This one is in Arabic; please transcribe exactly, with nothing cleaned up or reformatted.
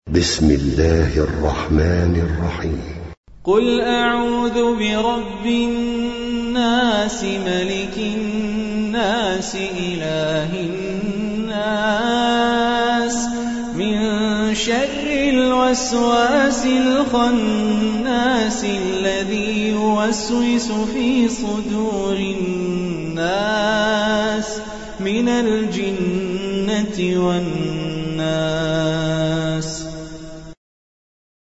بسم الله الرحمن الرحيم. قل أعوذ برب الناس ملك الناس إله الناس من شر الوسواس الخناس الذي يوسوس في صدور الناس من الجنة والناس.